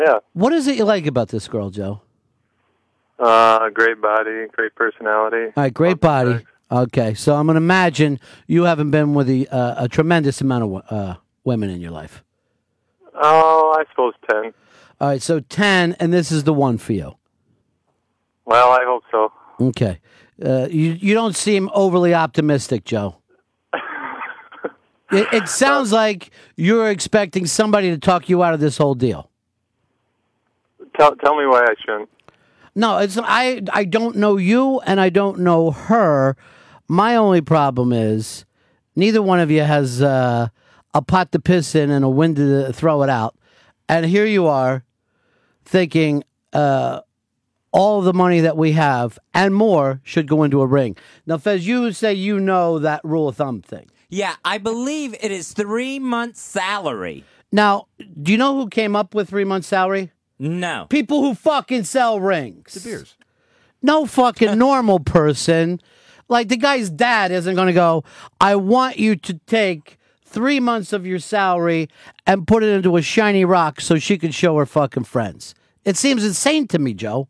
Yeah. What is it you like about this girl, Joe? Great body, great personality. All right, great Lots of body. sex. Okay, so I'm going to imagine you haven't been with a tremendous amount of women in your life. Oh, I suppose 10. All right, so 10, and this is the one for you. Well, I hope so. Okay. You don't seem overly optimistic, Joe. It sounds like you're expecting somebody to talk you out of this whole deal. Tell me why I shouldn't. No, it's I don't know you and I don't know her. My only problem is neither one of you has a pot to piss in and a window to throw it out. And here you are thinking all the money that we have and more should go into a ring. Now, Fez, you say you know that rule of thumb thing. Yeah, I believe it is 3 months' salary. Now, do you know who came up with 3 months' salary? No. People who fucking sell rings. De Beers. No fucking normal person. Like the guy's dad isn't going to go, I want you to take 3 months of your salary and put it into a shiny rock so she can show her fucking friends. It seems insane to me, Joe.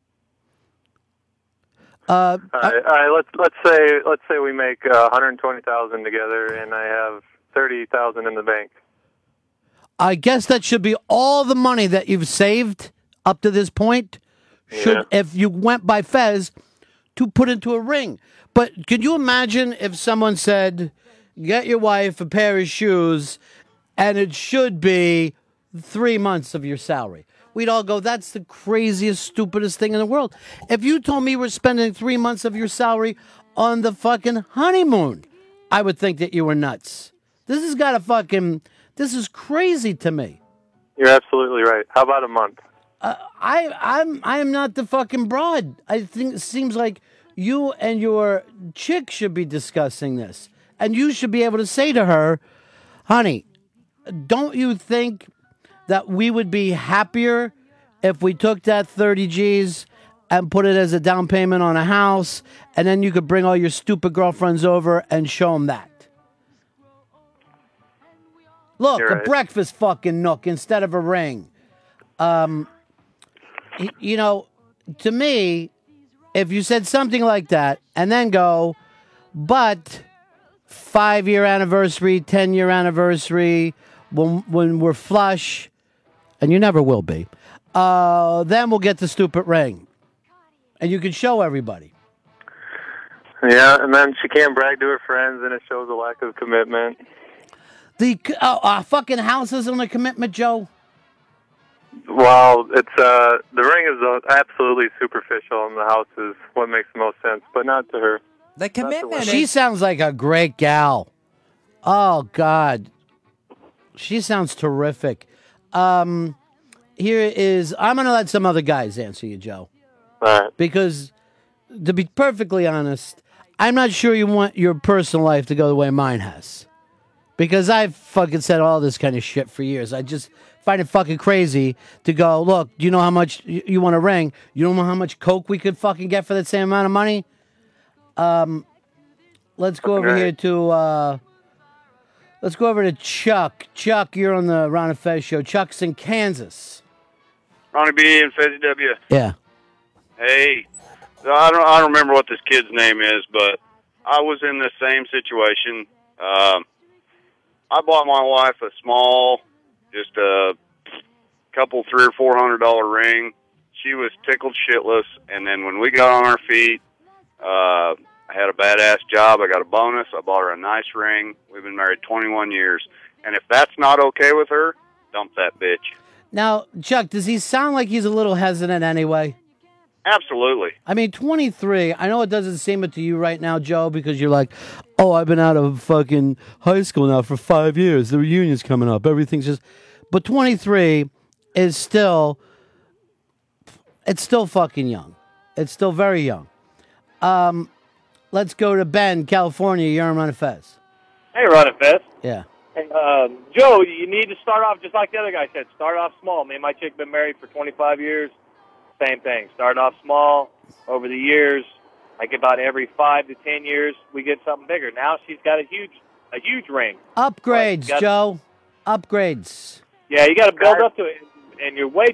All right. Let's say we make 120,000 together, and I have 30,000 in the bank. I guess that should be all the money that you've saved up to this point. Should if you went by Fez to put into a ring. But could you imagine if someone said, get your wife a pair of shoes and it should be 3 months of your salary? We'd all go, that's the craziest, stupidest thing in the world. If you told me we're spending 3 months of your salary on the fucking honeymoon, I would think that you were nuts. This has got a fucking, this is crazy to me. You're absolutely right. How about a month? I am not the fucking broad. I think it seems like you and your chick should be discussing this. And you should be able to say to her, honey, don't you think that we would be happier if we took that 30 G's and put it as a down payment on a house, and then you could bring all your stupid girlfriends over and show them that? Look, You're a right. breakfast fucking nook instead of a ring. You know, to me, if you said something like that and then go, but 5-year anniversary, 10-year anniversary, when we're flush, and you never will be, then we'll get the stupid ring. And you can show everybody. Yeah, and then she can't brag to her friends, and it shows a lack of commitment. The fucking house isn't a commitment, Joe. Well, it's the ring is absolutely superficial, and the house is what makes the most sense, but not to her. The commitment She is... sounds like a great gal. Oh, God. She sounds terrific. Here is, I'm going to let some other guys answer you, Joe. All right. Because, to be perfectly honest, I'm not sure you want your personal life to go the way mine has. Because I've fucking said all this kind of shit for years. I just find it fucking crazy to go, look, do you know how much you want a ring? You don't know how much coke we could fucking get for that same amount of money? Let's go over here to Chuck. Chuck, you're on the Ron and Fez show. Chuck's in Kansas. Ronnie B and Fezzy W. Yeah. Hey, I don't remember what this kid's name is, but I was in the same situation. I bought my wife a small, just a couple $300 or $400 ring. She was tickled shitless, and then when we got on our feet, I had a badass job. I got a bonus. I bought her a nice ring. We've been married 21 years. And if that's not okay with her, dump that bitch. Now, Chuck, does he sound like he's a little hesitant anyway? Absolutely. I mean, 23, I know it doesn't seem it to you right now, Joe, because you're like, oh, I've been out of fucking high school now for 5 years. The reunion's coming up. Everything's just... But 23 is still... It's still fucking young. It's still very young. Let's go to Ben, California. You're on Ron and Fez. Hey, Ron and Fez. Yeah. Hey, Joe, you need to start off just like the other guy said. Start off small. Me and my chick been married for 25 years. Same thing. Starting off small. Over the years, like about every 5 to 10 years, we get something bigger. Now she's got a huge ring. Upgrades, Joe. Upgrades. Yeah, you got to build up to it. And you're way